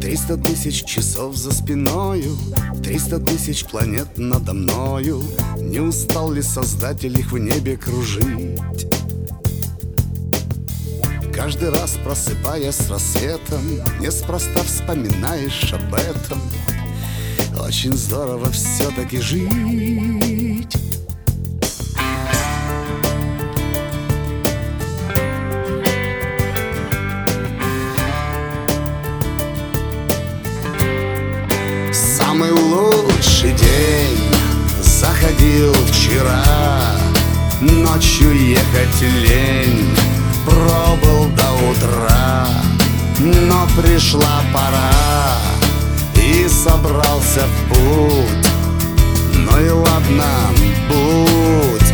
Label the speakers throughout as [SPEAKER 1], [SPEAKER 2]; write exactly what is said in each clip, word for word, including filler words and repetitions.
[SPEAKER 1] Триста тысяч часов за спиною, триста тысяч планет надо мною. Не устал ли Создатель их в небе кружить? Каждый раз, просыпаясь с рассветом, неспроста вспоминаешь об этом. Очень здорово все-таки жить. Самый лучший день заходил вчера. Ночью ехать лень, пробыл до утра. Но пришла пора, и собрался в путь. Ну и ладно, будь.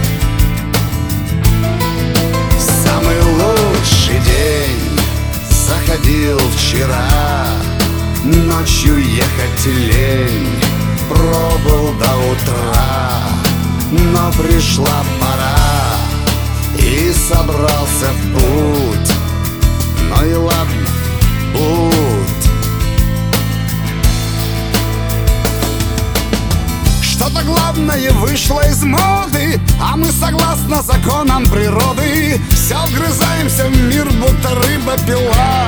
[SPEAKER 1] Самый лучший день заходил вчера. Ночью ехать лень, пробыл до утра. Но пришла пора, и собрался в путь. Ну и ладно, будь. Что-то главное вышло из моды, а мы согласно законам природы все вгрызаемся в мир, будто рыба-пила.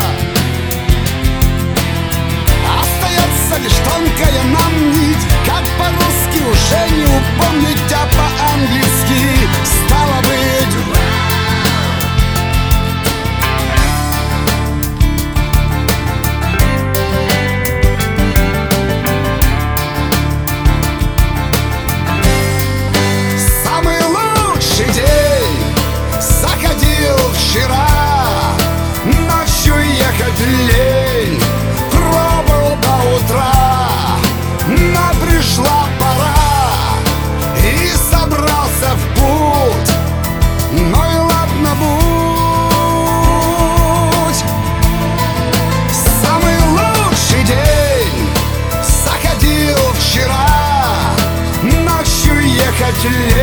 [SPEAKER 1] Остается лишь тонкая нам нить, как по-русски уже не упомнить, а по-английски стало быть. Самый лучший день заходил вчера. Ночью ехать лень, пробыл до утра. Но пришла пора, и собрался в путь. Ну и ладно, будь. Самый лучший день заходил вчера. Ночью ехать лень,